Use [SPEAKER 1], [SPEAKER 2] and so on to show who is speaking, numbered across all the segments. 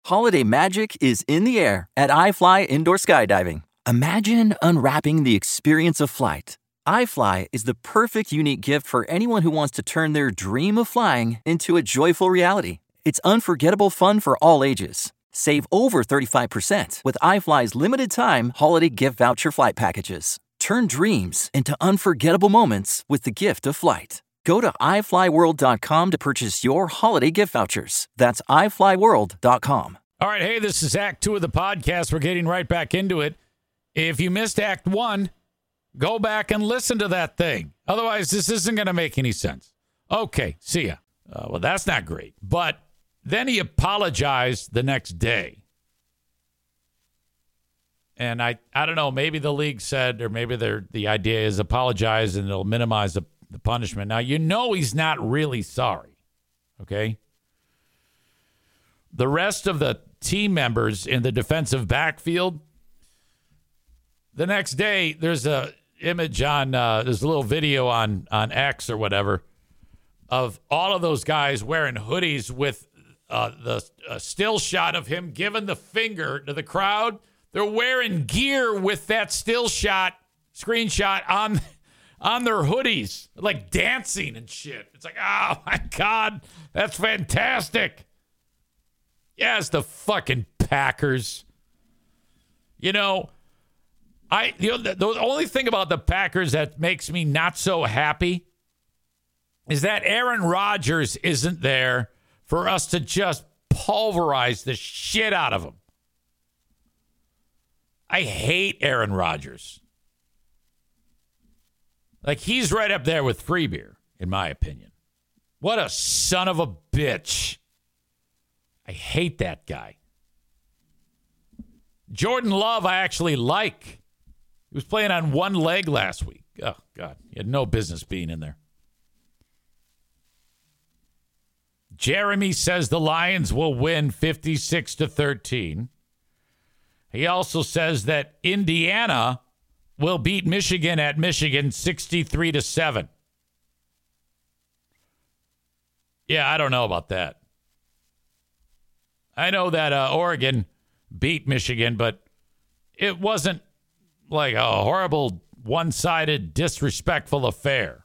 [SPEAKER 1] Holiday magic is in the air at iFly Indoor Skydiving. Imagine unwrapping the experience of flight. iFly is the perfect unique gift for anyone who wants to turn their dream of flying into a joyful reality. It's unforgettable fun for all ages. Save over 35% with iFly's limited-time holiday gift voucher flight packages. Turn dreams into unforgettable moments with the gift of flight. Go to iFlyWorld.com to purchase your holiday gift vouchers. That's iFlyWorld.com.
[SPEAKER 2] All right, hey, this is Act 2 of the podcast. We're getting right back into it. If you missed Act 1, go back and listen to that thing. Otherwise, this isn't going to make any sense. Okay, see ya. Well, that's not great. But then he apologized the next day. And I don't know, maybe the league said, or maybe the idea is apologize and it'll minimize the punishment. Now, you know he's not really sorry, okay? The rest of the team members in the defensive backfield, the next day, there's a image on, there's a little video on X or whatever of all of those guys wearing hoodies with the still shot of him giving the finger to the crowd. They're wearing gear with that still shot screenshot on their hoodies, like dancing and shit. It's like, oh my God, that's fantastic. Yes, the fucking Packers. You know, the only thing about the Packers that makes me not so happy is that Aaron Rodgers isn't there for us to just pulverize the shit out of him. I hate Aaron Rodgers. Like, he's right up there with free beer, in my opinion. What a son of a bitch. I hate that guy. Jordan Love, I actually like. He was playing on one leg last week. Oh, God. He had no business being in there. Jeremy says the Lions will win 56-13. He also says that Indiana will beat Michigan at Michigan 63-7. Yeah, I don't know about that. I know that Oregon beat Michigan, but it wasn't like a horrible, one-sided, disrespectful affair.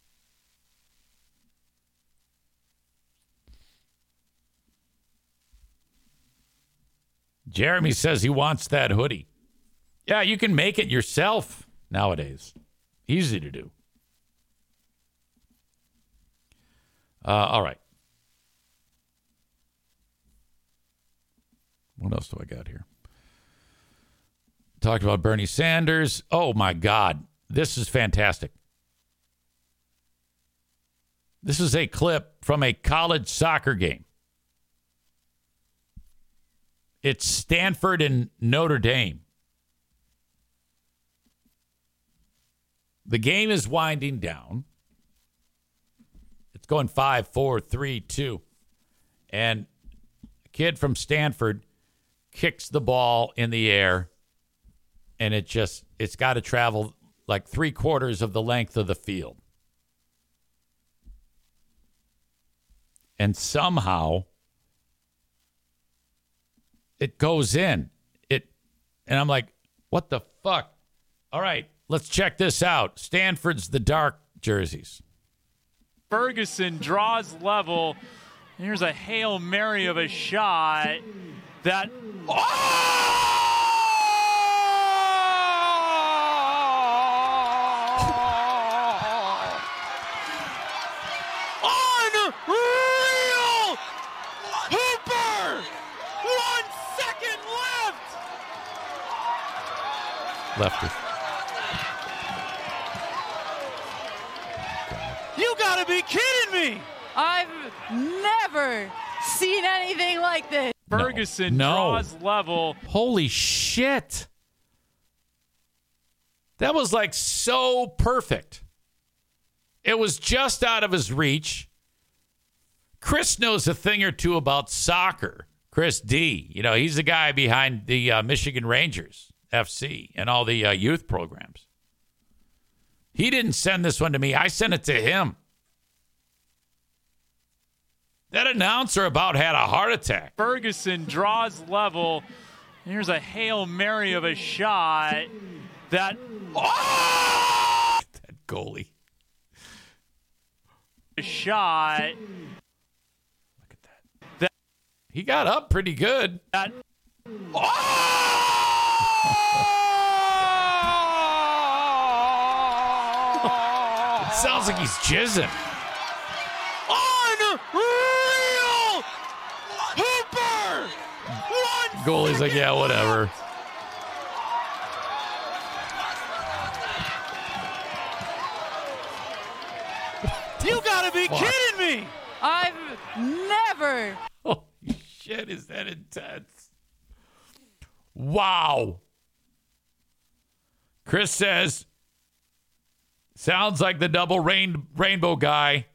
[SPEAKER 2] Jeremy says he wants that hoodie. Yeah, you can make it yourself nowadays. Easy to do. All right. What else do I got here? Talked about Bernie Sanders. Oh, my God. This is fantastic. This is a clip from a college soccer game. It's Stanford and Notre Dame. The game is winding down. It's going 5, 4, 3, 2. And a kid from Stanford kicks the ball in the air, and it's got to travel like 3/4 of the length of the field. And somehow it goes in. And I'm like, what the fuck? All right, let's check this out. Stanford's the dark jerseys.
[SPEAKER 3] Ferguson draws level. Here's a Hail Mary of a shot that... Unreal! Hooper! 1 second left!
[SPEAKER 2] Lefty.
[SPEAKER 3] You gotta be kidding me!
[SPEAKER 4] I've never seen anything like this.
[SPEAKER 3] Ferguson
[SPEAKER 2] No.
[SPEAKER 3] draws level.
[SPEAKER 2] Holy shit. That was like so perfect. It was just out of his reach. Chris knows a thing or two about soccer. Chris D. You know, he's the guy behind the Michigan Rangers FC and all the youth programs. He didn't send this one to me. I sent it to him. That announcer about had a heart attack.
[SPEAKER 3] Ferguson draws level. Here's a Hail Mary of a shot. That
[SPEAKER 2] Goalie.
[SPEAKER 3] Shot.
[SPEAKER 2] Look at that. He got up pretty good. It sounds like he's jizzing.
[SPEAKER 3] Unreal! Hooper!
[SPEAKER 2] Goalie's like, yeah, whatever.
[SPEAKER 3] You gotta be kidding me!
[SPEAKER 4] I've never.
[SPEAKER 2] Holy shit, is that intense? Wow. Chris says, sounds like the double rainbow guy.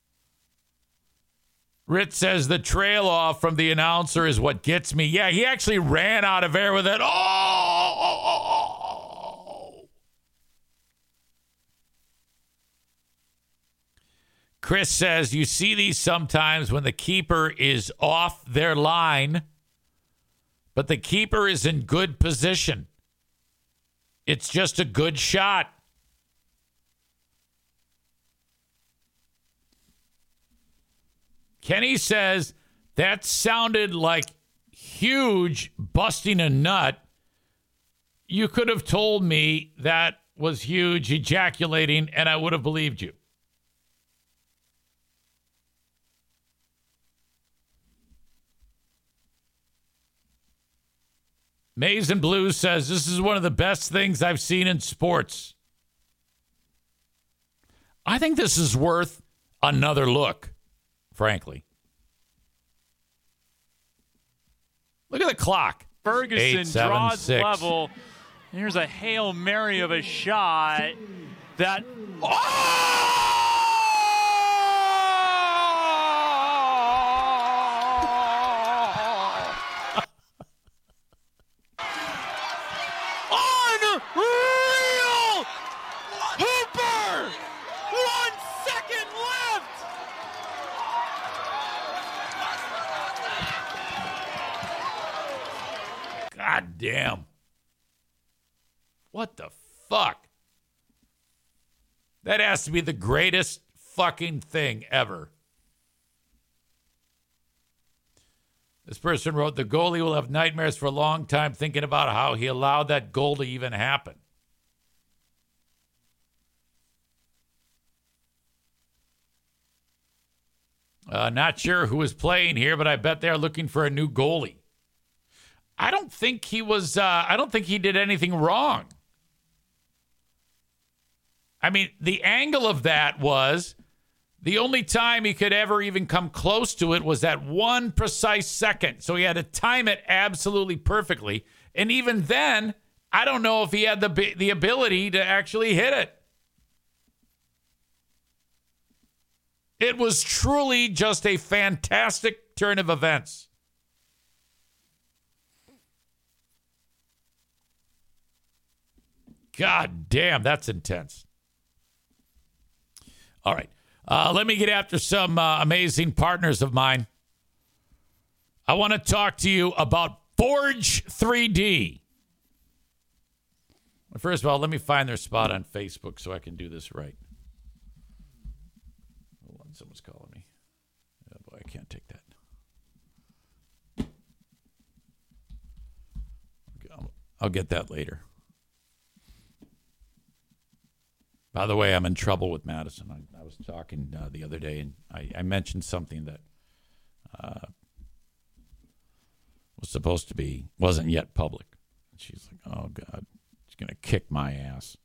[SPEAKER 2] Ritz says the trail off from the announcer is what gets me. Yeah, he actually ran out of air with it. Oh! Chris says you see these sometimes when the keeper is off their line, but the keeper is in good position. It's just a good shot. Kenny says that sounded like huge busting a nut. You could have told me that was huge ejaculating, and I would have believed you. Maize and Blues says this is one of the best things I've seen in sports. I think this is worth another look. Frankly. Look at the clock.
[SPEAKER 3] Ferguson draws level. Here's a Hail Mary of a shot. That Unreal! Hooper! 1 second left!
[SPEAKER 2] God damn. What the fuck? That has to be the greatest fucking thing ever. This person wrote, the goalie will have nightmares for a long time thinking about how he allowed that goal to even happen. Not sure who is playing here, but I bet they're looking for a new goalie. I don't think he was, I don't think he did anything wrong. I mean, the angle of that was the only time he could ever even come close to it was that one precise second. So he had to time it absolutely perfectly. And even then, I don't know if he had the ability to actually hit it. It was truly just a fantastic turn of events. God damn, that's intense. All right. Let me get after some amazing partners of mine. I want to talk to you about Forge 3D. First of all, let me find their spot on Facebook so I can do this right. Hold on, someone's calling me. Oh boy, I can't take that. I'll get that later. By the way, I'm in trouble with Madison. I was talking the other day, and I mentioned something that was supposed to be, wasn't yet public. And she's like, oh, God, she's going to kick my ass.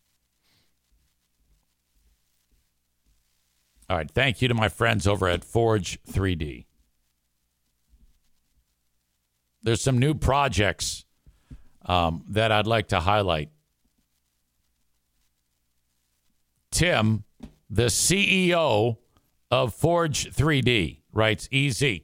[SPEAKER 2] All right, thank you to my friends over at Forge 3D. There's some new projects that I'd like to highlight. Tim, the CEO of Forge 3D, writes, easy.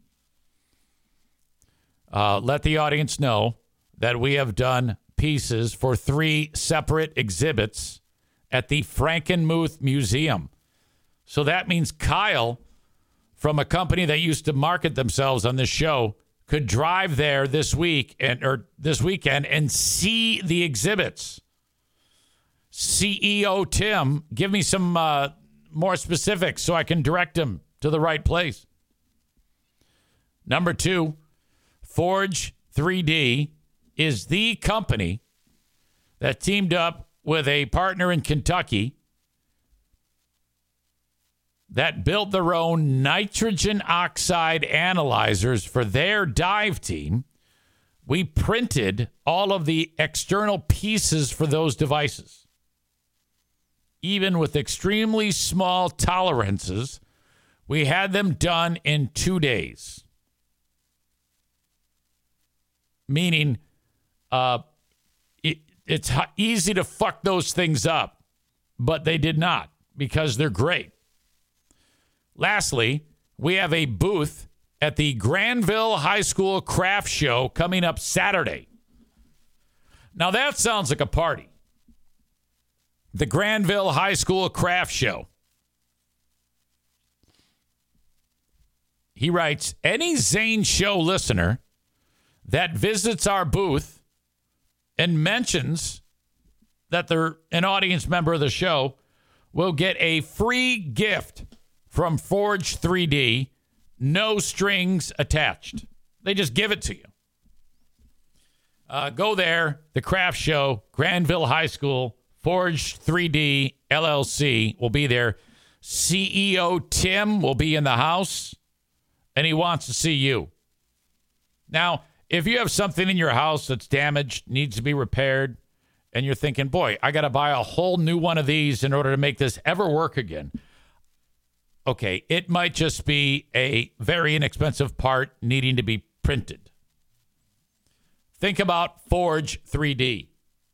[SPEAKER 2] Let the audience know that we have done pieces for 3 separate exhibits at the Frankenmuth Museum. So that means Kyle from a company that used to market themselves on this show could drive there this week or this weekend and see the exhibits. CEO Tim, give me some more specifics so I can direct him to the right place. Number 2, Forge 3D is the company that teamed up with a partner in Kentucky that built their own nitrogen oxide analyzers for their dive team. We printed all of the external pieces for those devices. Even with extremely small tolerances, we had them done in 2 days. Meaning, it's easy to fuck those things up, but they did not because they're great. Lastly, we have a booth at the Granville High School Craft Show coming up Saturday. Now that sounds like a party. The Granville High School Craft Show. He writes, any Zane Show listener that visits our booth and mentions that they're an audience member of the show will get a free gift from Forge 3D, no strings attached. They just give it to you. Go there, the craft show, Granville High School, Forge 3D LLC will be there. CEO Tim will be in the house, and he wants to see you. Now, if you have something in your house that's damaged, needs to be repaired, and you're thinking, boy, I got to buy a whole new one of these in order to make this ever work again. Okay, it might just be a very inexpensive part needing to be printed. Think about Forge 3D.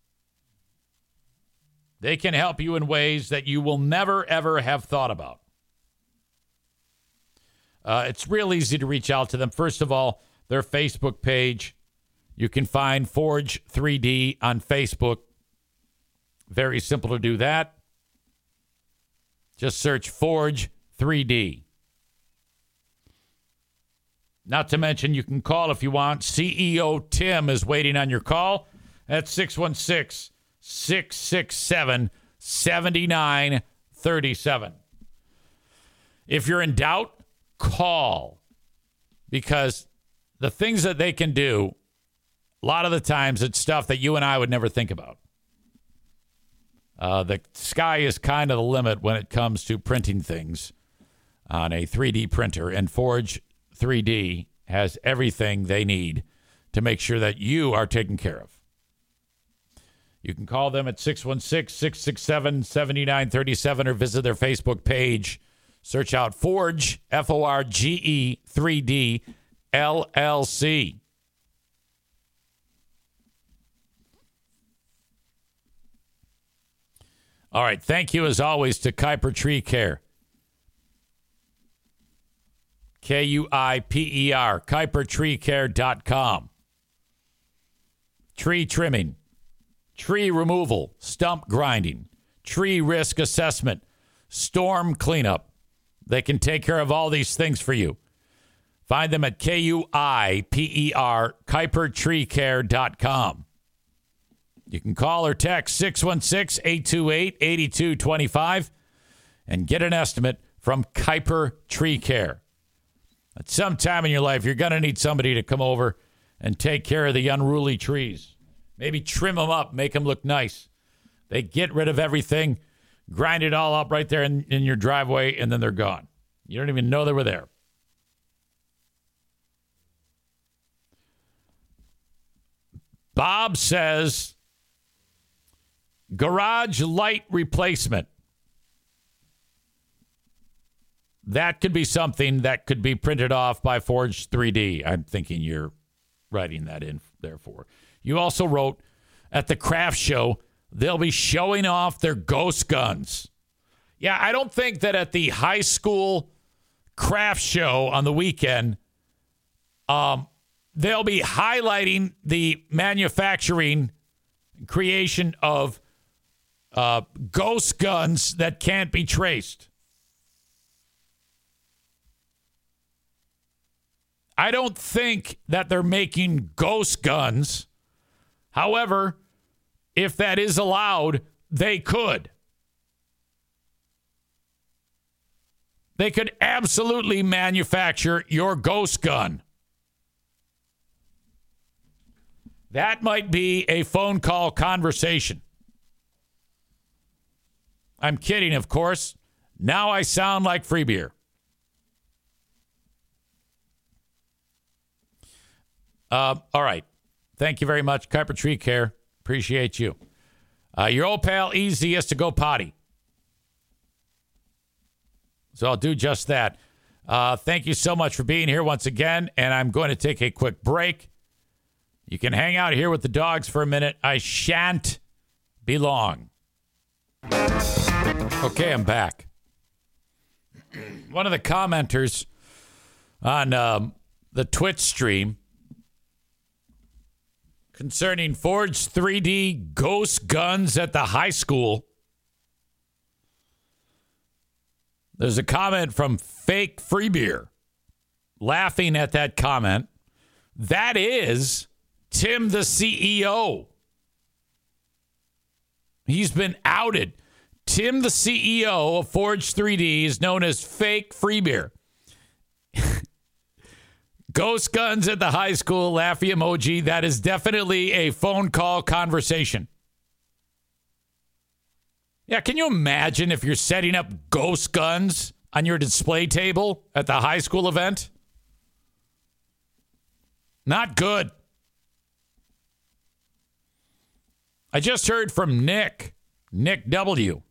[SPEAKER 2] They can help you in ways that you will never, ever have thought about. It's real easy to reach out to them. First of all, their Facebook page. You can find Forge 3D on Facebook. Very simple to do that. Just search Forge 3D. Not to mention, you can call if you want. CEO Tim is waiting on your call at 616-667-7937. If you're in doubt, call. Because the things that they can do, a lot of the times it's stuff that you and I would never think about. The sky is kind of the limit when it comes to printing things on a 3D printer, and Forge 3D has everything they need to make sure that you are taken care of. You can call them at 616-667-7937 or visit their Facebook page. Search out Forge, Forge 3D LLC. All right. Thank you, as always, to Kuiper Tree Care. Kuiper, KuiperTreeCare.com. Tree trimming, tree removal, stump grinding, tree risk assessment, storm cleanup. They can take care of all these things for you. Find them at Kuiper, KuiperTreeCare.com. You can call or text 616-828-8225 and get an estimate from Kuiper Tree Care. At some time in your life, you're going to need somebody to come over and take care of the unruly trees. Maybe trim them up, make them look nice. They get rid of everything, grind it all up right there in your driveway, and then they're gone. You don't even know they were there. Bob says, garage light replacement. That could be something that could be printed off by Forge 3D. I'm thinking you're writing that in there for. You also wrote, at the craft show, they'll be showing off their ghost guns. Yeah, I don't think that at the high school craft show on the weekend, they'll be highlighting the manufacturing creation of ghost guns that can't be traced. I don't think that they're making ghost guns. However, if that is allowed, they could. They could absolutely manufacture your ghost gun. That might be a phone call conversation. I'm kidding, of course. Now I sound like free beer. All right. Thank you very much, Kuiper Tree Care. Appreciate you. Your old pal Easy has to go potty. So I'll do just that. Thank you so much for being here once again, and I'm going to take a quick break. You can hang out here with the dogs for a minute. I shan't be long. Okay, I'm back. One of the commenters on the Twitch stream concerning Forged 3D ghost guns at the high school. There's a comment from Fake Free Beer laughing at that comment. That is Tim, the CEO. He's been outed. Tim, the CEO of Forged 3D, is known as Fake Free Beer. Ghost guns at the high school, laughy emoji. That is definitely a phone call conversation. Yeah, can you imagine if you're setting up ghost guns on your display table at the high school event? Not good. I just heard from Nick W.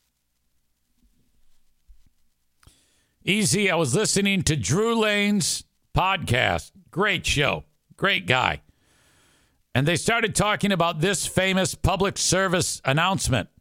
[SPEAKER 2] Easy, I was listening to Drew Lane's podcast. Great show. Great guy. And they started talking about this famous public service announcement.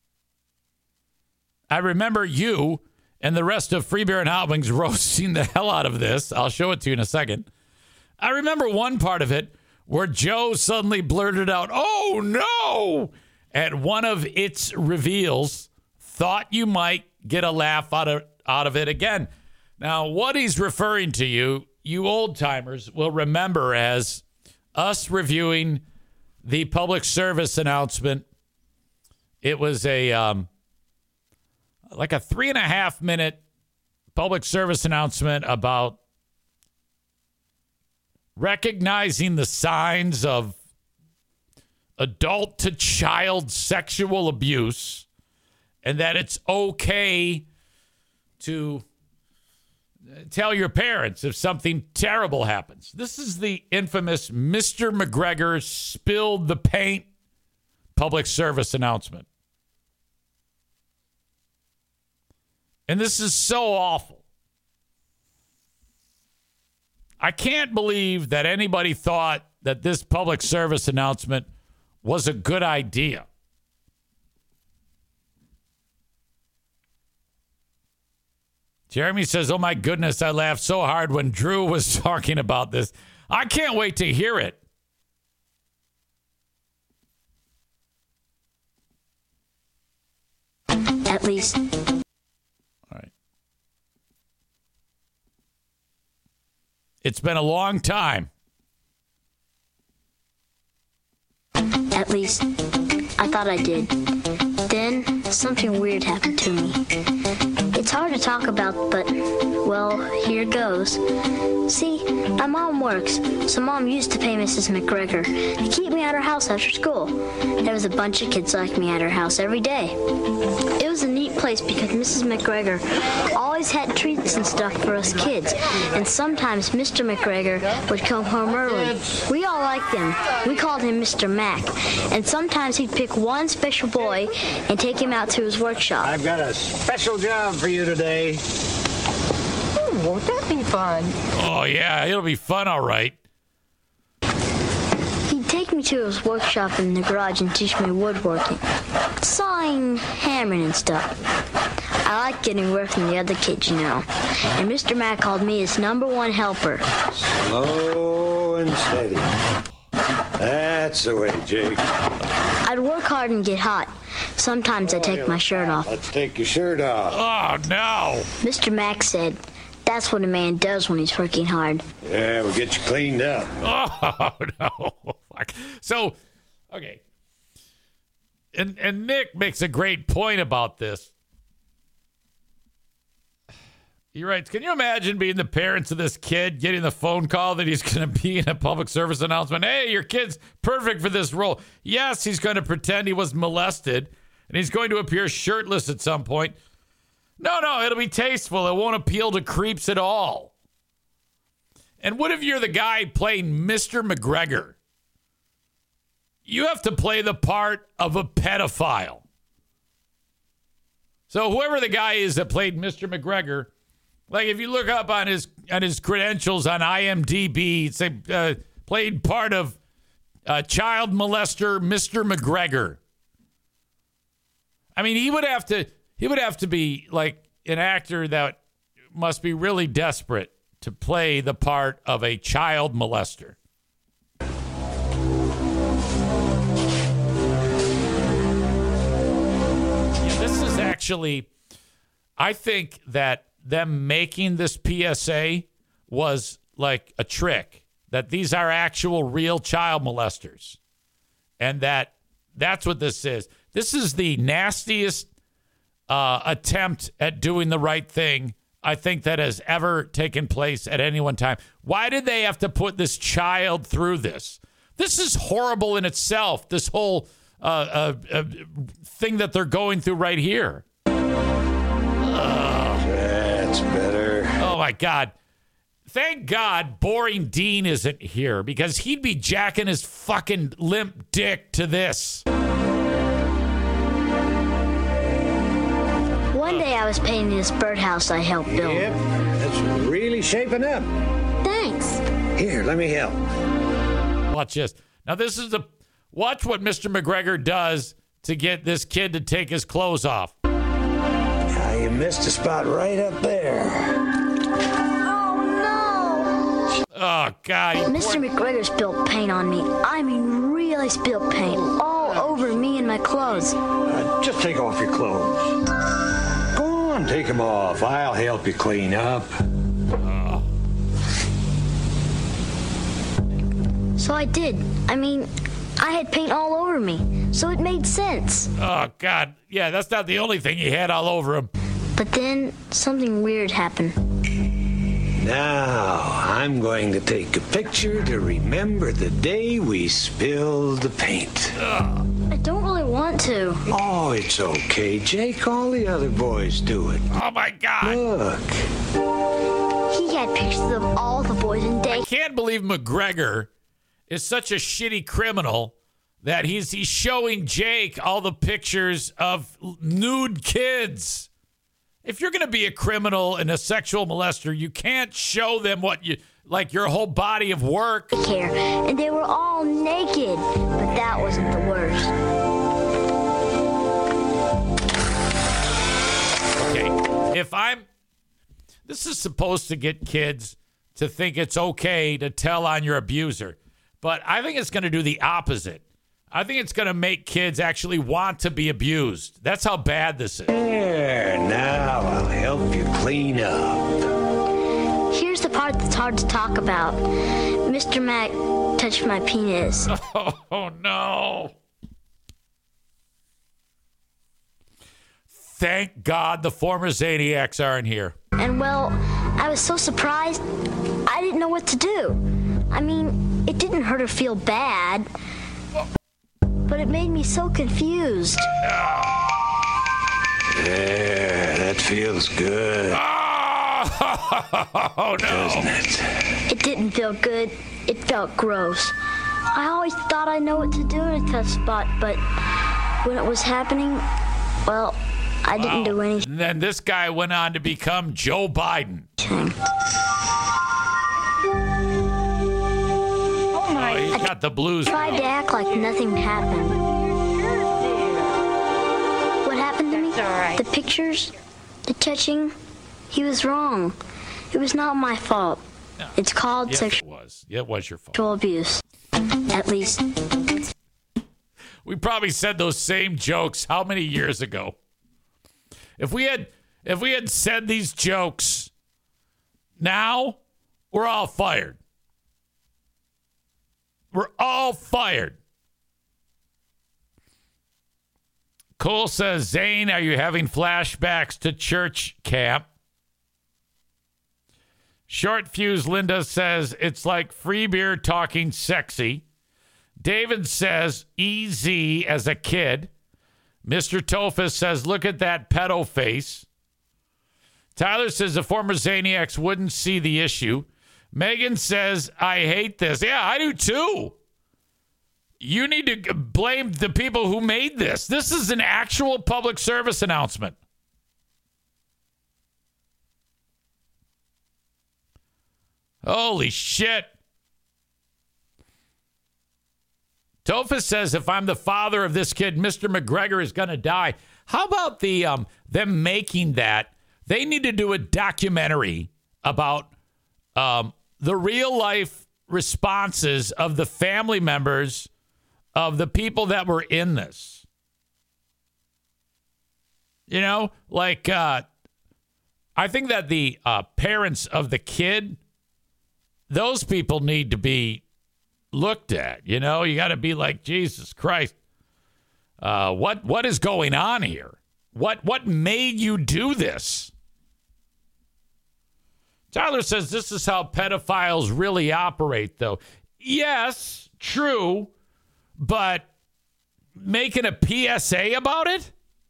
[SPEAKER 2] I remember you and the rest of Free Beer and Hot Wings roasting the hell out of this. I'll show it to you in a second. I remember one part of it where Joe suddenly blurted out, "Oh, no!" at one of its reveals. Thought you might get a laugh out of it again. Now, what he's referring to, you old-timers will remember as us reviewing the public service announcement. It was like a 3.5-minute public service announcement about recognizing the signs of adult to child sexual abuse and that it's okay to tell your parents if something terrible happens. This is the infamous Mr. McGregor spilled the paint public service announcement. And this is so awful. I can't believe that anybody thought that this public service announcement was a good idea. Jeremy says, "Oh my goodness, I laughed so hard when Drew was talking about this. I can't wait to hear it."
[SPEAKER 5] At least.
[SPEAKER 2] All right. It's been a long time.
[SPEAKER 5] At least, I thought I did. Then, something weird happened to me. It's hard to talk about, but, well, here goes. See, my mom works, so Mom used to pay Mrs. McGregor to keep me at her house after school. There was a bunch of kids like me at her house every day. It was a neat place because Mrs. McGregor always had treats and stuff for us kids, and sometimes Mr. McGregor would come home early. We all liked him. We called him Mr. Mac, and sometimes he'd pick one special boy and take him out to his workshop.
[SPEAKER 6] I've got a special job for you today.
[SPEAKER 7] Won't that be fun?
[SPEAKER 2] Oh, yeah, it'll be fun, all right.
[SPEAKER 5] He'd take me to his workshop in the garage and teach me woodworking, sawing, hammering, and stuff. I liked getting work from the other kids, you know. And Mr. Mac called me his #1 helper.
[SPEAKER 6] Slow and steady. That's the way, Jake.
[SPEAKER 5] I'd work hard and get hot. Sometimes I'd take my shirt off.
[SPEAKER 6] Let's take your shirt off.
[SPEAKER 2] Oh, no.
[SPEAKER 5] Mr. Mac said, That's what a man does when he's working hard.
[SPEAKER 6] Yeah, we'll get you cleaned up.
[SPEAKER 2] Oh, no. Fuck. So, okay. And Nick makes a great point about this. He writes, can you imagine being the parents of this kid, getting the phone call that he's going to be in a public service announcement? Hey, your kid's perfect for this role. Yes, he's going to pretend he was molested, and he's going to appear shirtless at some point. No, it'll be tasteful. It won't appeal to creeps at all. And what if you're the guy playing Mr. McGregor? You have to play the part of a pedophile. So whoever the guy is that played Mr. McGregor, like if you look up on his credentials on IMDb, it's played part of child molester Mr. McGregor. I mean, he would have to be like an actor that must be really desperate to play the part of a child molester. Yeah, this is actually, I think that them making this PSA was like a trick, that these are actual real child molesters, and that's what this is. This is the nastiest attempt at doing the right thing I think that has ever taken place at any one time. Why did they have to put this child through this? This is horrible in itself, this whole thing that they're going through right here.
[SPEAKER 6] That's better.
[SPEAKER 2] Oh, my God. Thank God Boring Dean isn't here, because he'd be jacking his fucking limp dick to this.
[SPEAKER 5] One day I was painting this birdhouse I helped build.
[SPEAKER 6] Yep, that's really shaping up.
[SPEAKER 5] Thanks.
[SPEAKER 6] Here, let me help.
[SPEAKER 2] Watch this. Now, watch what Mr. McGregor does to get this kid to take his clothes off.
[SPEAKER 6] Now, you missed a spot right up there.
[SPEAKER 5] Oh, no.
[SPEAKER 2] Oh, God.
[SPEAKER 5] Mr. McGregor spilled paint on me. I mean, really spilled paint all over me and my clothes.
[SPEAKER 6] Just take off your clothes. Go on, take them off. I'll help you clean up.
[SPEAKER 5] So I did. I mean, I had paint all over me, so it made sense.
[SPEAKER 2] Oh, God. Yeah, that's not the only thing he had all over him.
[SPEAKER 5] But then something weird happened.
[SPEAKER 6] Now, I'm going to take a picture to remember the day we spilled the paint.
[SPEAKER 5] I don't really want to.
[SPEAKER 6] Oh, it's okay, Jake. All the other boys do it.
[SPEAKER 2] Oh, my God.
[SPEAKER 6] Look.
[SPEAKER 5] He had pictures of all the boys in day.
[SPEAKER 2] I can't believe McGregor is such a shitty criminal that he's showing Jake all the pictures of nude kids. If you're going to be a criminal and a sexual molester, you can't show them your whole body of work.
[SPEAKER 5] Care, and they were all naked, but that wasn't the worst.
[SPEAKER 2] Okay, this is supposed to get kids to think it's okay to tell on your abuser, but I think it's going to do the opposite. I think it's going to make kids actually want to be abused. That's how bad this is.
[SPEAKER 6] There, now I'll help you clean up.
[SPEAKER 5] Here's the part that's hard to talk about. Mr. Mac touched my penis.
[SPEAKER 2] Oh, no. Thank God the former Zaniacs aren't here.
[SPEAKER 5] And, well, I was so surprised, I didn't know what to do. I mean, it didn't hurt or feel bad, but it made me so confused.
[SPEAKER 6] There, that feels good.
[SPEAKER 2] Oh, no.
[SPEAKER 6] Doesn't it?
[SPEAKER 5] It didn't feel good. It felt gross. I always thought I know what to do in a tough spot, but when it was happening, well, I didn't do anything.
[SPEAKER 2] And then this guy went on to become Joe Biden. He's got the blues.
[SPEAKER 5] Tried to act like nothing happened. What happened to me? The pictures, the touching, he was wrong. It was not my fault.
[SPEAKER 2] No.
[SPEAKER 5] It's called
[SPEAKER 2] Yes,
[SPEAKER 5] sexual
[SPEAKER 2] it was your fault.
[SPEAKER 5] abuse. At least.
[SPEAKER 2] We probably said those same jokes how many years ago? If we had said these jokes Now, we're all fired. We're all fired. Cole says, Zane, are you having flashbacks to church camp? Short Fuse Linda says, it's like free beer talking sexy. David says, easy as a kid. Mr. Tophus says, look at that pedo face. Tyler says, the former Zaniacs wouldn't see the issue. Megan says, I hate this. Yeah, I do too. You need to blame the people who made this. This is an actual public service announcement. Holy shit. Tophus says, if I'm the father of this kid, Mr. McGregor is going to die. How about them making that? They need to do a documentary about the real life responses of the family members of the people that were in this. You know, like, I think that the parents of the kid, those people need to be looked at. You know, you got to be like, Jesus Christ, what is going on here? What made you do this? Tyler says this is how pedophiles really operate, though. Yes, true. But making a PSA about it?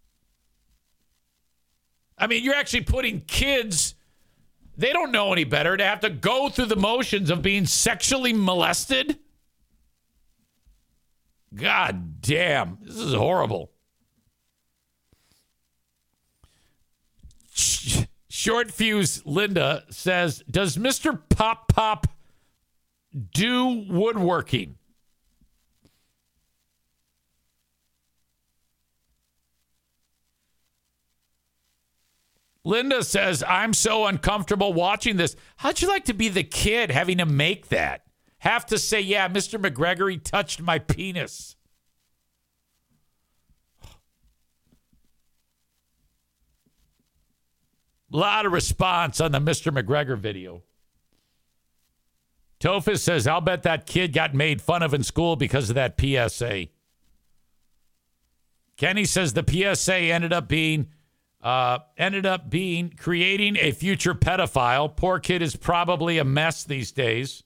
[SPEAKER 2] I mean, you're actually putting kids, they don't know any better, to have to go through the motions of being sexually molested? God damn, this is horrible. Short Fuse Linda says, does Mr. Pop Pop do woodworking? Linda says, I'm so uncomfortable watching this. How'd you like to be the kid having to make that? Have to say, yeah, Mr. McGregor, he touched my penis. A lot of response on the Mr. McGregor video. Tophus says, I'll bet that kid got made fun of in school because of that PSA. Kenny says the PSA ended up being creating a future pedophile. Poor kid is probably a mess these days.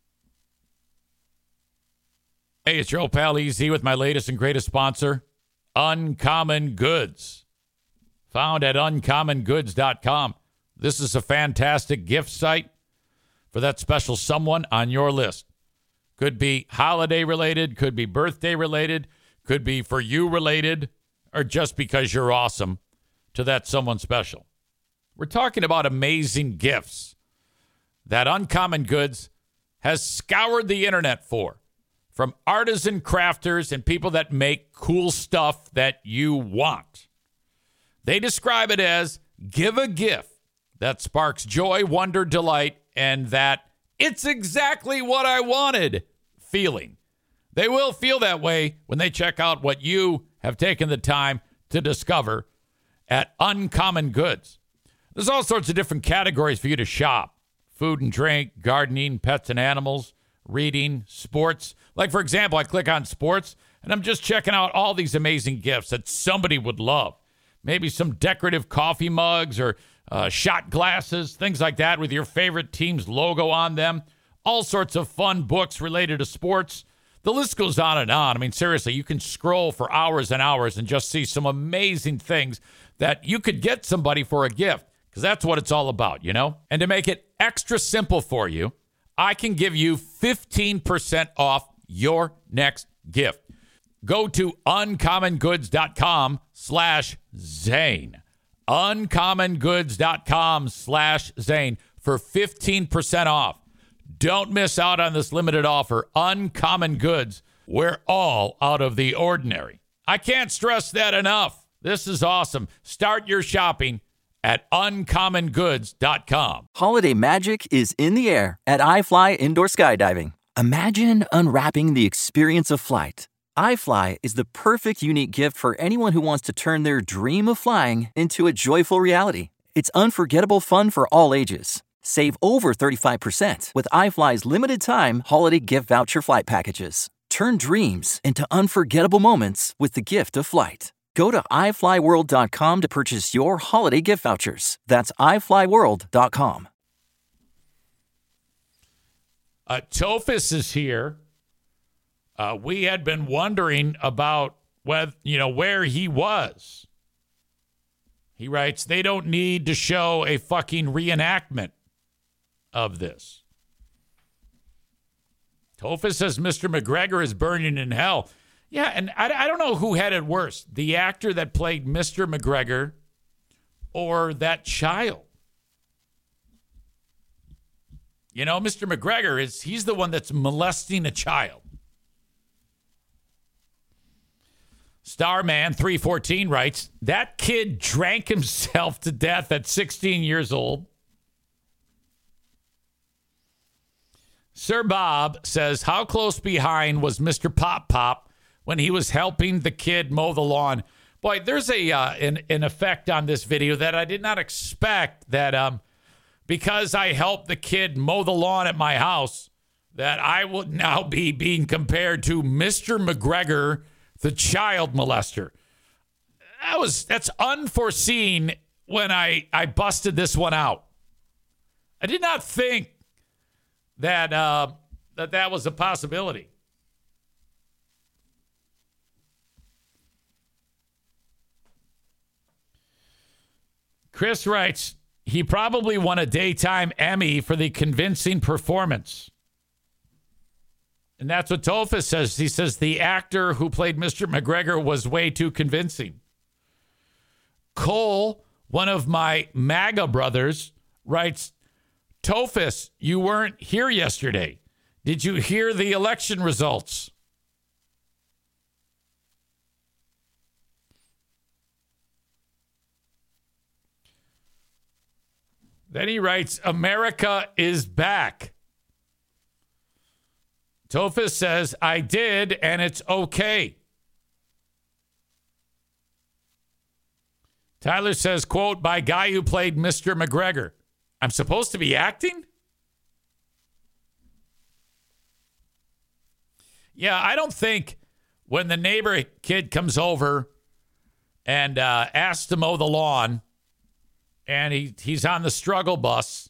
[SPEAKER 2] Hey, it's your old pal EZ with my latest and greatest sponsor, Uncommon Goods. Found at uncommongoods.com. This is a fantastic gift site for that special someone on your list. Could be holiday related, could be birthday related, could be for you related, or just because you're awesome to that someone special. We're talking about amazing gifts that Uncommon Goods has scoured the internet for, from artisan crafters and people that make cool stuff that you want. They describe it as give a gift that sparks joy, wonder, delight, and that it's exactly what I wanted feeling. They will feel that way when they check out what you have taken the time to discover at Uncommon Goods. There's all sorts of different categories for you to shop. Food and drink, gardening, pets and animals, reading, sports. Like, for example, I click on sports, and I'm just checking out all these amazing gifts that somebody would love. Maybe some decorative coffee mugs or shot glasses, things like that with your favorite team's logo on them. All sorts of fun books related to sports. The list goes on and on. I mean, seriously, you can scroll for hours and hours and just see some amazing things that you could get somebody for a gift, because that's what it's all about, you know? And to make it extra simple for you, I can give you 15% off your next gift. Go to uncommongoods.com/Zane. Uncommongoods.com/Zane for 15% off. Don't miss out on this limited offer. Uncommon Goods. We're all out of the ordinary. I can't stress that enough. This is awesome. Start your shopping at uncommongoods.com.
[SPEAKER 1] Holiday magic is in the air at iFly Indoor Skydiving. Imagine unwrapping the experience of flight. iFly is the perfect unique gift for anyone who wants to turn their dream of flying into a joyful reality. It's unforgettable fun for all ages. Save over 35% with iFly's limited-time holiday gift voucher flight packages. Turn dreams into unforgettable moments with the gift of flight. Go to iFlyWorld.com to purchase your holiday gift vouchers. That's iFlyWorld.com.
[SPEAKER 2] Tophus is here. We had been wondering about where he was. He writes, they don't need to show a fucking reenactment of this. Tophus says Mr. McGregor is burning in hell. Yeah, and I don't know who had it worse, the actor that played Mr. McGregor or that child. You know, Mr. McGregor, he's the one that's molesting a child. Starman 314 writes, that kid drank himself to death at 16 years old. Sir Bob says, how close behind was Mr. Pop Pop when he was helping the kid mow the lawn? Boy, there's an effect on this video that I did not expect, that because I helped the kid mow the lawn at my house, that I would now be being compared to Mr. McGregor, the child molester. That's unforeseen when I busted this one out. I did not think that that was a possibility. Chris writes, he probably won a daytime Emmy for the convincing performance. And that's what Tophus says. He says the actor who played Mr. McGregor was way too convincing. Cole, one of my MAGA brothers, writes, Tophus, you weren't here yesterday. Did you hear the election results? Then he writes, America is back. Tophus says, I did, and it's okay. Tyler says, quote, by guy who played Mr. McGregor. I'm supposed to be acting? Yeah, I don't think when the neighbor kid comes over and asks to mow the lawn and he's on the struggle bus,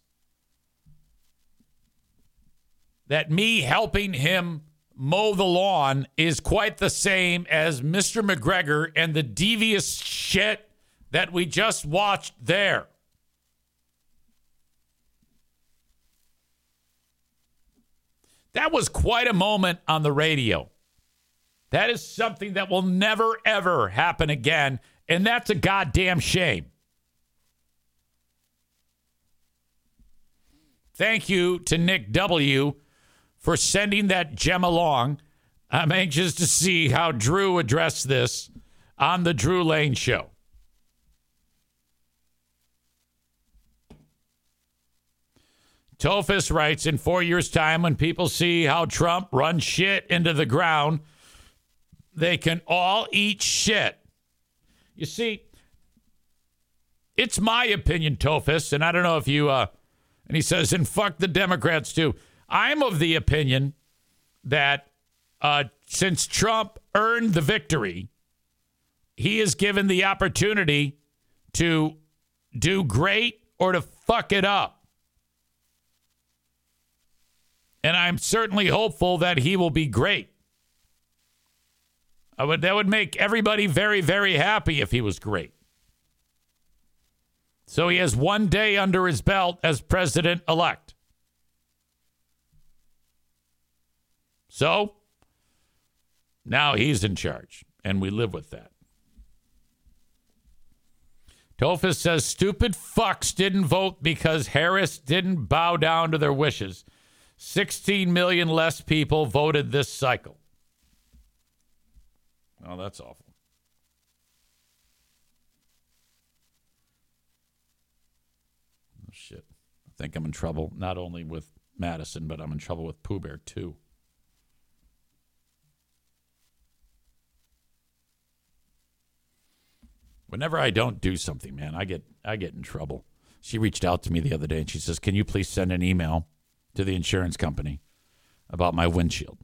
[SPEAKER 2] that me helping him mow the lawn is quite the same as Mr. McGregor and the devious shit that we just watched there. That was quite a moment on the radio. That is something that will never, ever happen again, and that's a goddamn shame. Thank you to Nick W. for sending that gem along. I'm anxious to see how Drew addressed this on the Drew Lane Show. Tophus writes, in 4 years' time, when people see how Trump runs shit into the ground, they can all eat shit. You see, it's my opinion, Tophus, and I don't know if you, and he says, and fuck the Democrats too. I'm of the opinion that since Trump earned the victory, he is given the opportunity to do great or to fuck it up. And I'm certainly hopeful that he will be great. That would make everybody very, very happy if he was great. So he has 1 day under his belt as president-elect. So now he's in charge, and we live with that. Tophus says, stupid fucks didn't vote because Harris didn't bow down to their wishes. 16 million less people voted this cycle. Oh, that's awful. Oh, shit. I think I'm in trouble, not only with Madison, but I'm in trouble with Pooh Bear, too. Whenever I don't do something, man, I get in trouble. She reached out to me the other day and she says, can you please send an email to the insurance company about my windshield?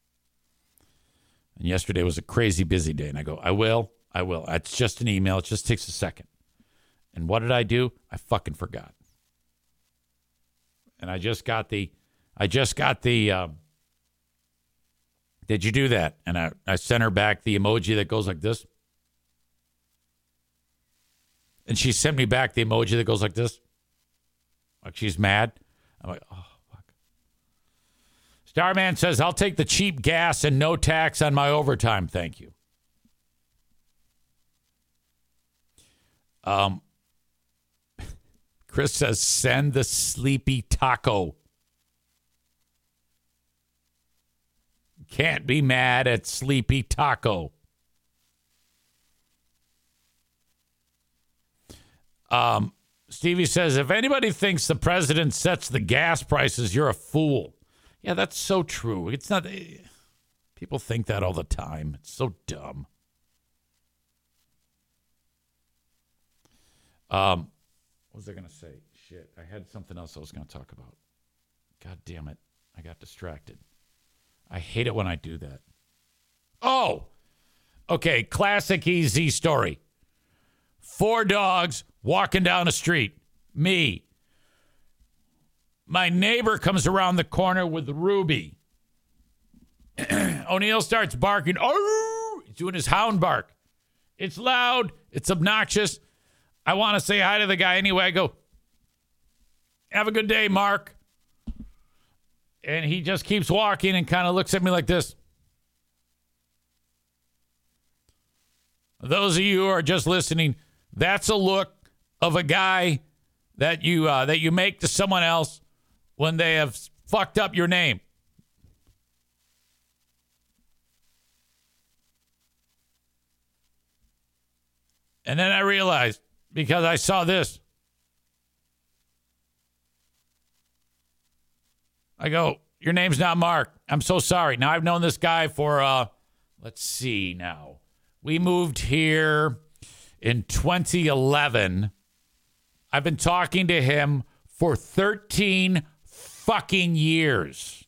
[SPEAKER 2] And yesterday was a crazy busy day. And I go, I will. It's just an email. It just takes a second. And what did I do? I fucking forgot. And I just got the, did you do that? And I sent her back the emoji that goes like this. And she sent me back the emoji that goes like this. Like she's mad. I'm like, oh, fuck. Starman says, I'll take the cheap gas and no tax on my overtime. Thank you. Chris says, send the sleepy taco. Can't be mad at sleepy taco. Stevie says, if anybody thinks the president sets the gas prices, you're a fool. Yeah, that's so true. It's not. People think that all the time. It's so dumb. What was I going to say? Shit, I had something else I was going to talk about. God damn it. I got distracted. I hate it when I do that. Oh, okay. Classic easy story. 4 dogs walking down the street. Me. My neighbor comes around the corner with Ruby. O'Neill starts barking. Oh, he's doing his hound bark. It's loud. It's obnoxious. I want to say hi to the guy anyway. I go, have a good day, Mark. And he just keeps walking and kind of looks at me like this. Those of you who are just listening, that's a look of a guy that you make to someone else when they have fucked up your name. And then I realized, because I saw this, I go, your name's not Mark. I'm so sorry. Now, I've known this guy for, let's see now. We moved here in 2011. I've been talking to him for 13 fucking years.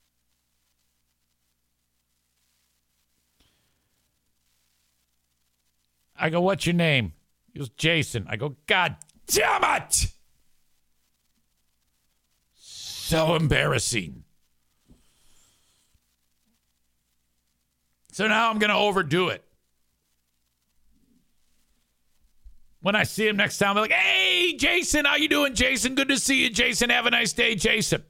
[SPEAKER 2] I go, what's your name? He goes, Jason. I go, God damn it! So embarrassing. So now I'm going to overdo it. When I see him next time, I'm like, hey, Jason, how you doing, Jason? Good to see you, Jason. Have a nice day, Jason.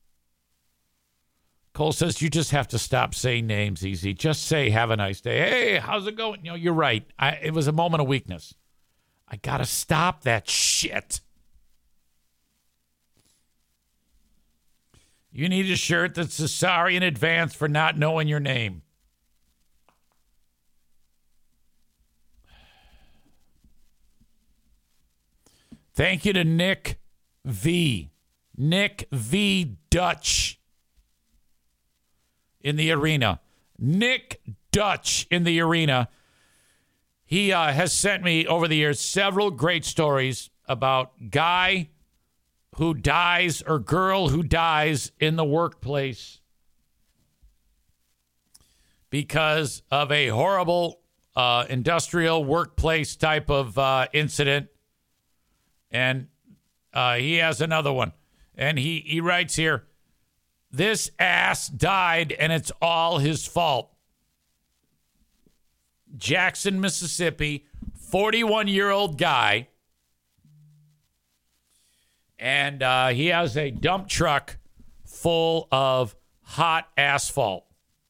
[SPEAKER 2] Cole says, you just have to stop saying names, Easy. Just say, have a nice day. Hey, how's it going? You know, you're right. It was a moment of weakness. I got to stop that shit. You need a shirt that says sorry in advance for not knowing your name. Thank you to Nick V. Nick V. Dutch in the arena. Nick Dutch in the arena. He has sent me over the years several great stories about guy who dies or girl who dies in the workplace because of a horrible industrial workplace type of incident. And he has another one. And he writes here, this ass died and it's all his fault. Jackson, Mississippi, 41-year-old guy. And he has a dump truck full of hot asphalt.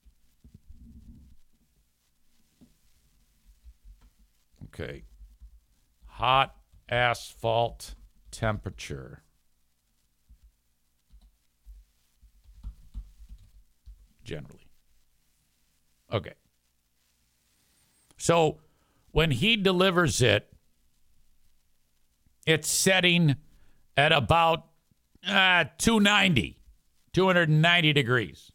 [SPEAKER 2] Okay. Hot asphalt temperature. Generally. Okay. So when he delivers it, it's setting at about 290 degrees.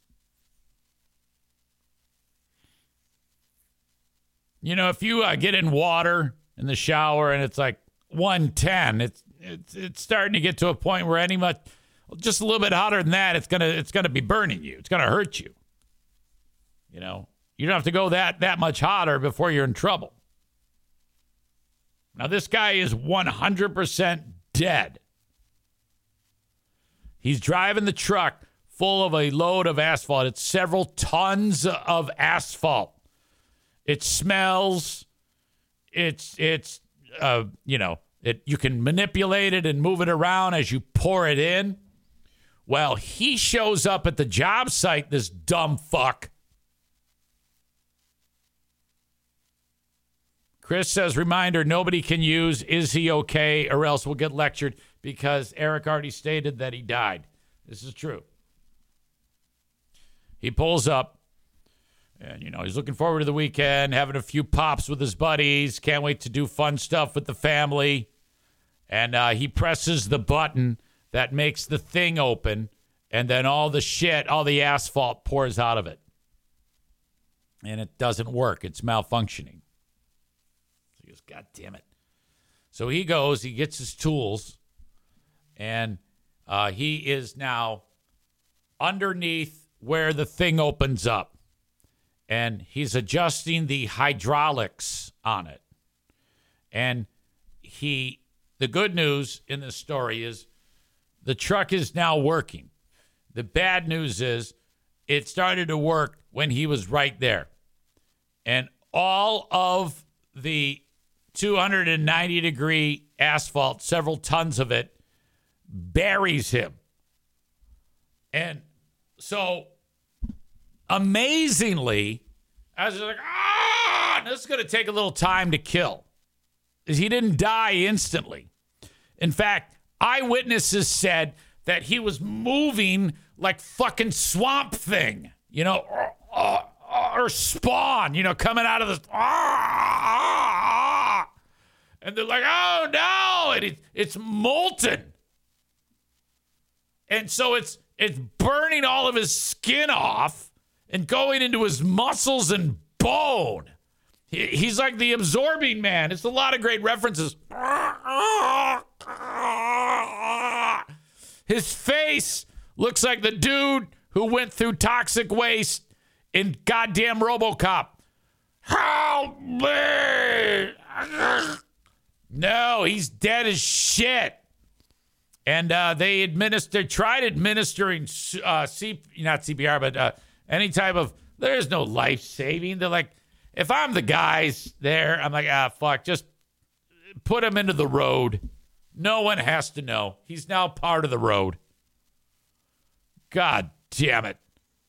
[SPEAKER 2] You know, if you get in water in the shower and it's like 110, it's starting to get to a point where just a little bit hotter than that, it's gonna be burning you. It's gonna hurt you. You know, you don't have to go that much hotter before you're in trouble. Now this guy is 100% dead. He's driving the truck full of a load of asphalt. It's several tons of asphalt. It smells. You can manipulate it and move it around as you pour it in. Well, he shows up at the job site, this dumb fuck. Chris says, reminder, nobody can use "is he okay?" or else we'll get lectured because Eric already stated that he died. This is true. He pulls up and, he's looking forward to the weekend, having a few pops with his buddies. Can't wait to do fun stuff with the family. And he presses the button that makes the thing open. And then all the asphalt pours out of it. And it doesn't work. It's malfunctioning. So he goes, God damn it. So he goes, he gets his tools, and he is now underneath where the thing opens up. And he's adjusting the hydraulics on it. And the good news in this story is the truck is now working. The bad news is it started to work when he was right there. And all of the 290-degree asphalt, several tons of it, buries him. And so, amazingly, I was like, this is going to take a little time to kill. He didn't die instantly. In fact, eyewitnesses said that he was moving like fucking Swamp Thing, or Spawn, coming out of this. And they're like, oh no, and it's molten. And so it's burning all of his skin off and going into his muscles and bone. He's like the Absorbing Man. It's a lot of great references. His face looks like the dude who went through toxic waste in goddamn RoboCop. Help me! No, he's dead as shit. And they tried administering not CPR, but any type of, there's no life saving. They're like, if I'm the guys there, I'm like, fuck, just put him into the road. No one has to know. He's now part of the road. God damn it.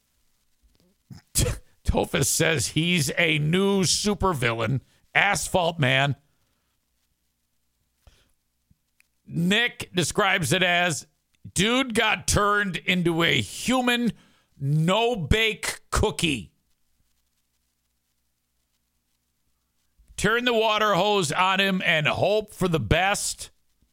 [SPEAKER 2] Tophus says he's a new supervillain. Asphalt Man. Nick describes it as, dude got turned into a human no-bake cookie. Turn the water hose on him and hope for the best.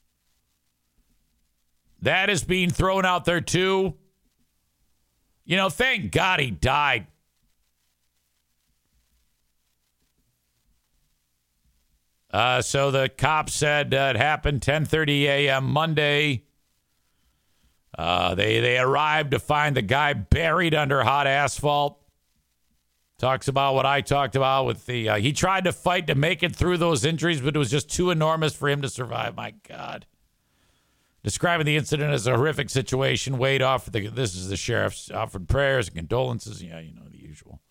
[SPEAKER 2] That is being thrown out there too. Thank God he died. So the cops said it happened 10:30 a.m. Monday. They arrived to find the guy buried under hot asphalt. Talks about what I talked about with he tried to fight to make it through those injuries, but it was just too enormous for him to survive. My God. Describing the incident as a horrific situation, Wade offered this is the sheriff's, offered prayers and condolences. Yeah, the usual.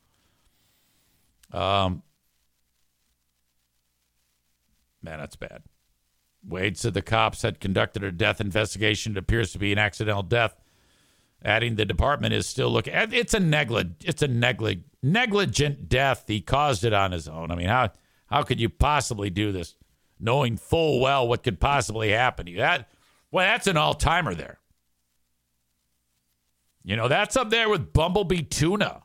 [SPEAKER 2] Man, that's bad. Wade said the cops had conducted a death investigation. It appears to be an accidental death, adding the department is still looking. It's a negligent death. He caused it on his own. I mean, how could you possibly do this, knowing full well what could possibly happen to you? That's an all-timer there. That's up there with Bumblebee Tuna.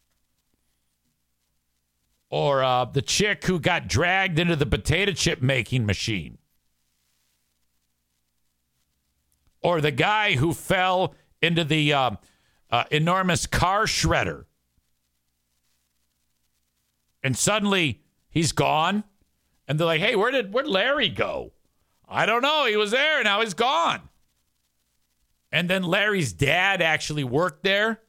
[SPEAKER 2] Or the chick who got dragged into the potato chip making machine. Or the guy who fell into the enormous car shredder. And suddenly he's gone. And they're like, hey, where'd Larry go? I don't know. He was there. Now he's gone. And then Larry's dad actually worked there.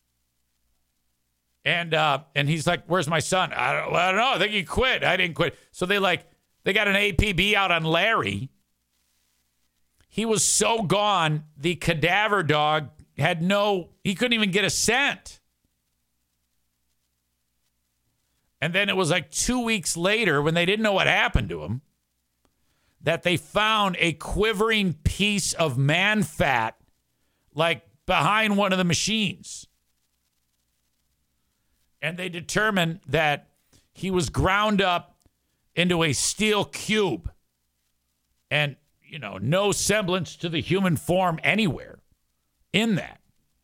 [SPEAKER 2] And he's like, where's my son? I don't know. I think he quit. I didn't quit. So they got an APB out on Larry. He was so gone, the cadaver dog he couldn't even get a scent. And then it was like 2 weeks later, when they didn't know what happened to him, that they found a quivering piece of man fat, like behind one of the machines. And they determined that he was ground up into a steel cube. And, no semblance to the human form anywhere in that.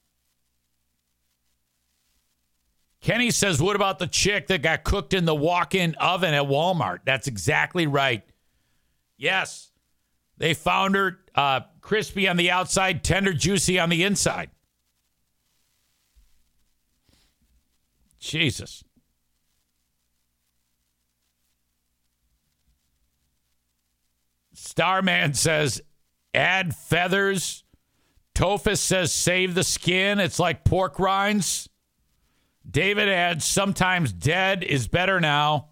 [SPEAKER 2] Kenny says, what about the chick that got cooked in the walk-in oven at Walmart? That's exactly right. Yes. They found her crispy on the outside, tender, juicy on the inside. Jesus. Starman says, add feathers. Tophus says, save the skin. It's like pork rinds. David adds, sometimes dead is better now.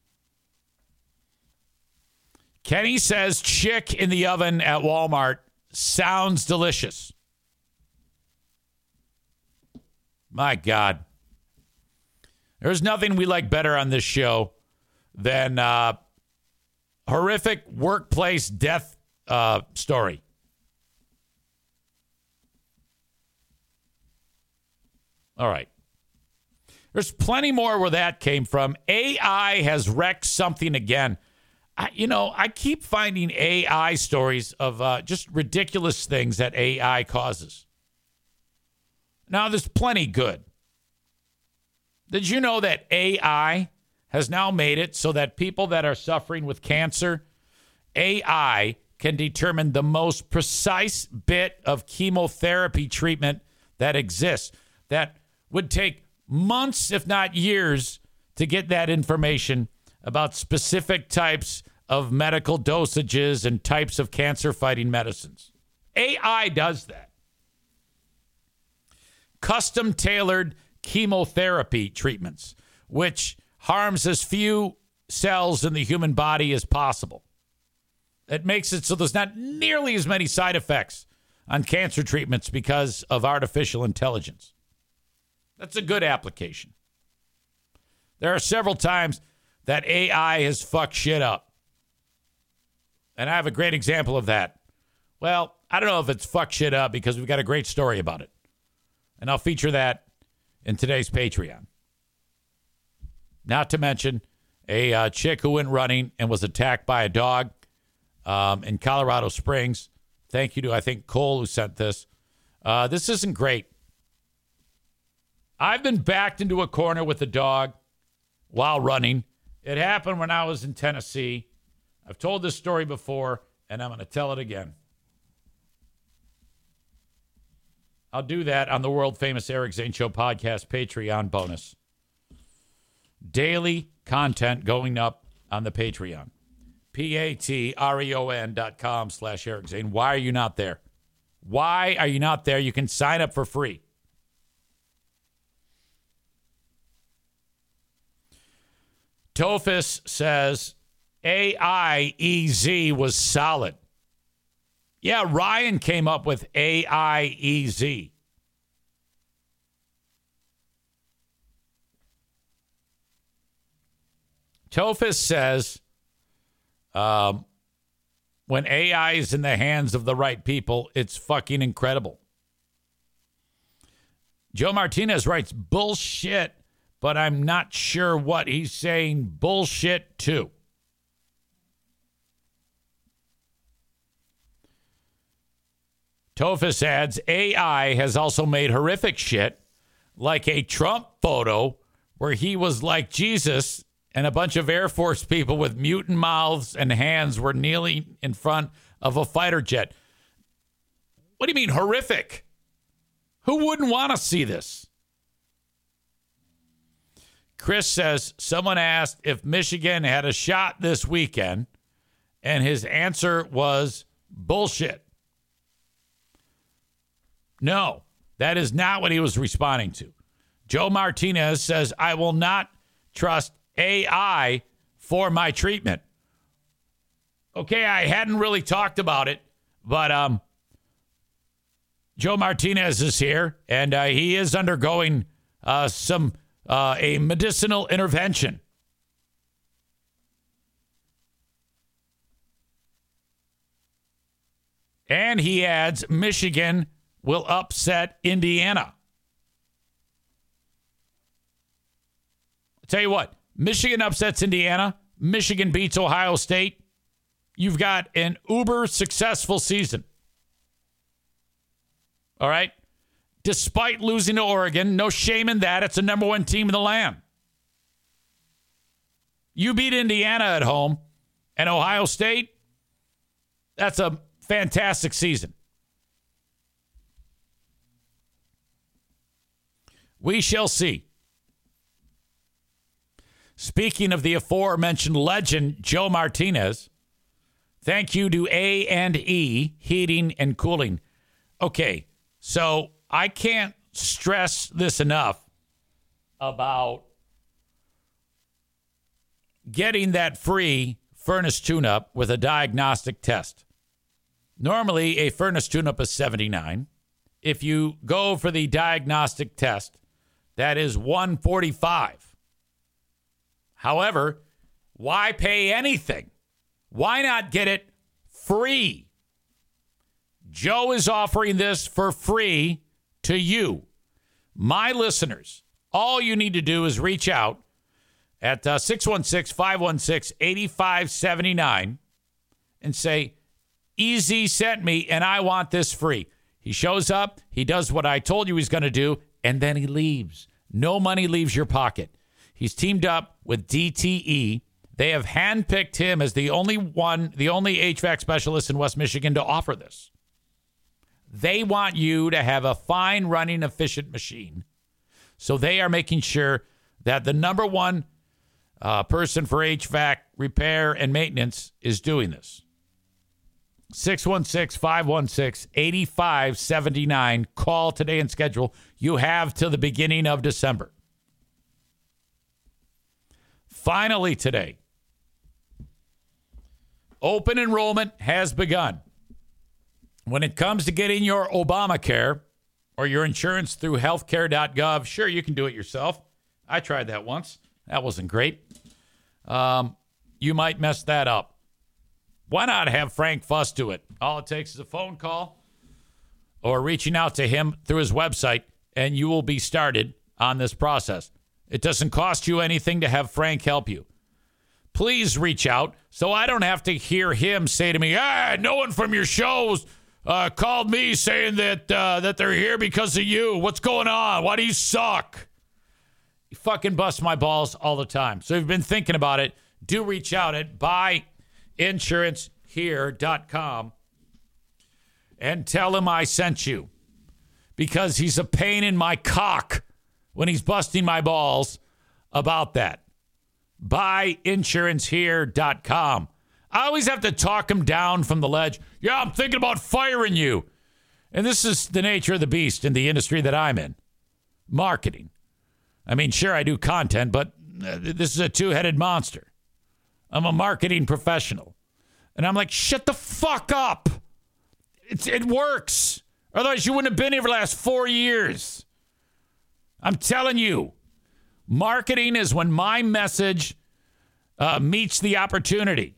[SPEAKER 2] Kenny says, chick in the oven at Walmart sounds delicious. My God. There's nothing we like better on this show than horrific workplace death story. All right. There's plenty more where that came from. AI has wrecked something again. I keep finding AI stories of just ridiculous things that AI causes. Now, there's plenty good. Did you know that AI has now made it so that people that are suffering with cancer, AI can determine the most precise bit of chemotherapy treatment that exists? That would take months, if not years, to get that information about specific types of medical dosages and types of cancer-fighting medicines. AI does that. Custom-tailored chemotherapy treatments, which harms as few cells in the human body as possible. It makes it so there's not nearly as many side effects on cancer treatments because of artificial intelligence. That's a good application. There are several times that AI has fucked shit up. And I have a great example of that. Well, I don't know if it's fucked shit up because we've got a great story about it. And I'll feature that in today's Patreon. Not to mention a chick who went running and was attacked by a dog in Colorado Springs. Thank you to, I think, Cole who sent this. This isn't great. I've been backed into a corner with a dog while running. It happened when I was in Tennessee. I've told this story before, and I'm going to tell it again. I'll do that on the world-famous Eric Zane Show podcast Patreon bonus. Daily content going up on the Patreon. patreon.com/Eric Zane. Why are you not there? Why are you not there? You can sign up for free. Tophus says AIEZ was solid. Yeah, Ryan came up with AIEZ. Tophus says when AI is in the hands of the right people, it's fucking incredible. Joe Martinez writes, bullshit, but I'm not sure what he's saying bullshit to. Tophus adds, AI has also made horrific shit, like a Trump photo where he was like Jesus and a bunch of Air Force people with mutant mouths and hands were kneeling in front of a fighter jet. What do you mean horrific? Who wouldn't want to see this? Chris says, someone asked if Michigan had a shot this weekend And his answer was bullshit. No, that is not what he was responding to. Joe Martinez says, I will not trust AI for my treatment. Okay, I hadn't really talked about it, but Joe Martinez is here, and he is undergoing a medicinal intervention. And he adds, Michigan will upset Indiana. I'll tell you what, Michigan upsets Indiana. Michigan beats Ohio State. You've got an uber successful season. All right? Despite losing to Oregon, no shame in that. It's the number one team in the land. You beat Indiana at home, and Ohio State, that's a fantastic season. We shall see. Speaking of the aforementioned legend, Joe Martinez, thank you to A&E Heating and Cooling. Okay, so I can't stress this enough about getting that free furnace tune-up with a diagnostic test. Normally, a furnace tune-up is $79. If you go for the diagnostic test, that is $145. However, why pay anything? Why not get it free? Joe is offering this for free to you, my listeners. All you need to do is reach out at 616-516-8579 and say, Easy sent me and I want this free. He shows up, he does what I told you he's going to do, and then he leaves. No money leaves your pocket. He's teamed up with DTE. They have handpicked him as the only HVAC specialist in West Michigan to offer this. They want you to have a fine running, efficient machine. So they are making sure that the number one person for HVAC repair and maintenance is doing this. 616-516-8579. Call today and schedule. You have till the beginning of December. Finally today, open enrollment has begun. When it comes to getting your Obamacare or your insurance through healthcare.gov, sure, you can do it yourself. I tried that once. That wasn't great. You might mess that up. Why not have Frank Fuss do it? All it takes is a phone call or reaching out to him through his website, and you will be started on this process. It doesn't cost you anything to have Frank help you. Please reach out so I don't have to hear him say to me, no one from your shows called me saying that they're here because of you. What's going on? Why do you suck? You fucking bust my balls all the time. So if you've been thinking about it, do reach out at buyinsurancehere.com and tell him I sent you, because he's a pain in my cock when he's busting my balls about that. Buyinsurancehere.com. I always have to talk him down from the ledge. Yeah, I'm thinking about firing you. And this is the nature of the beast in the industry that I'm in. Marketing. I mean, sure, I do content, but this is a two-headed monster. I'm a marketing professional. And I'm like, shut the fuck up. It works. Otherwise, you wouldn't have been here for the last 4 years. I'm telling you, marketing is when my message meets the opportunity.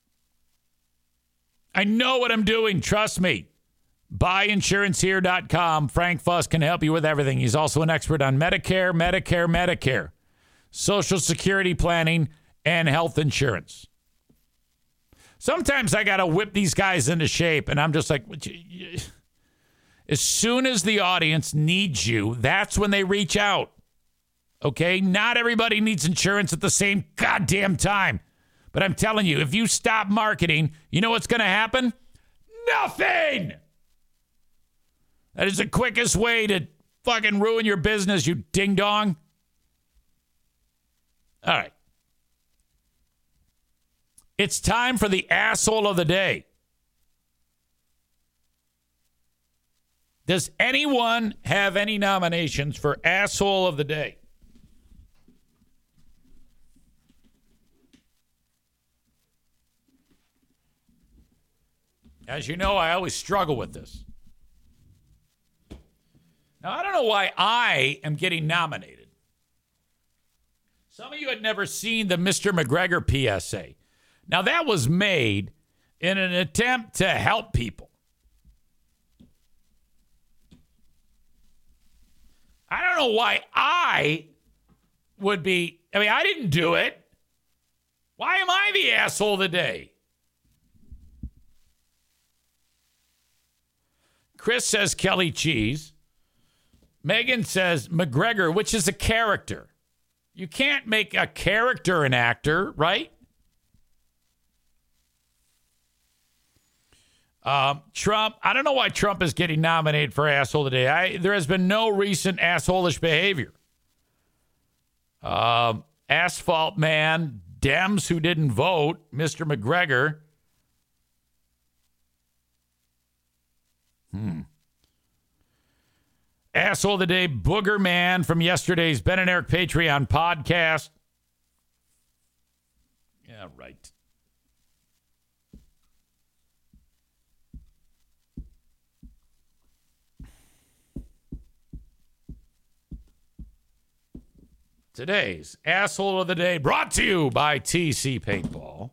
[SPEAKER 2] I know what I'm doing. Trust me. Buyinsurancehere.com. Frank Fuss can help you with everything. He's also an expert on Medicare, Social Security planning, and health insurance. Sometimes I got to whip these guys into shape, and I'm just like, as soon as the audience needs you, that's when they reach out. Okay? Not everybody needs insurance at the same goddamn time. But I'm telling you, if you stop marketing, you know what's going to happen? Nothing! That is the quickest way to fucking ruin your business, you ding-dong. All right. It's time for the asshole of the day. Does anyone have any nominations for asshole of the day? As you know, I always struggle with this. Now, I don't know why I am getting nominated. Some of you had never seen the Mr. McGregor PSA. Now, that was made in an attempt to help people. I don't know why I would be. I mean, I didn't do it. Why am I the asshole of the day? Chris says Kelly Cheese. Megan says McGregor, which is a character. You can't make a character an actor, right? Trump, I don't know why Trump is getting nominated for asshole today. There has been no recent asshole-ish behavior. Asphalt Man, Dems who didn't vote, Mr. McGregor. Asshole of the day, Booger Man from yesterday's Ben and Eric Patreon podcast. Yeah, right. Today's asshole of the day brought to you by TC Paintball.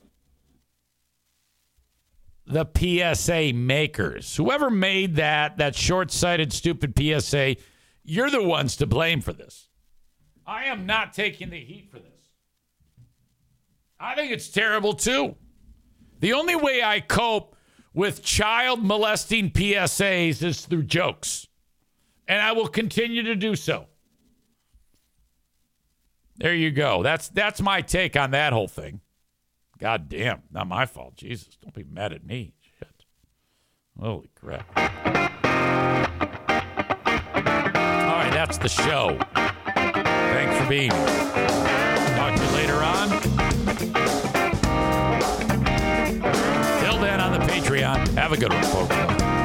[SPEAKER 2] The PSA makers. Whoever made that short-sighted, stupid PSA, you're the ones to blame for this. I am not taking the heat for this. I think it's terrible, too. The only way I cope with child molesting PSAs is through jokes. And I will continue to do so. There you go. That's my take on that whole thing. God damn, not my fault. Jesus, don't be mad at me. Shit. Holy crap. All right, that's the show. Thanks for being here. Talk to you later on. Till then on the Patreon. Have a good one, folks.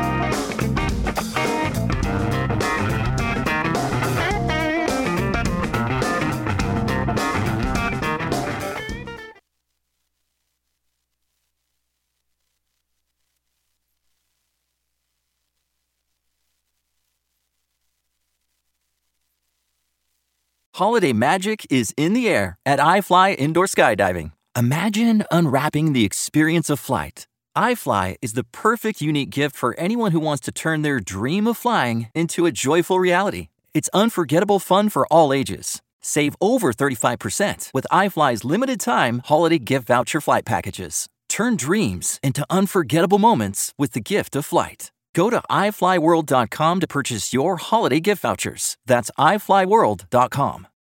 [SPEAKER 1] Holiday magic is in the air at iFly Indoor Skydiving. Imagine unwrapping the experience of flight. iFly is the perfect unique gift for anyone who wants to turn their dream of flying into a joyful reality. It's unforgettable fun for all ages. Save over 35% with iFly's limited-time holiday gift voucher flight packages. Turn dreams into unforgettable moments with the gift of flight. Go to iFlyWorld.com to purchase your holiday gift vouchers. That's iFlyWorld.com.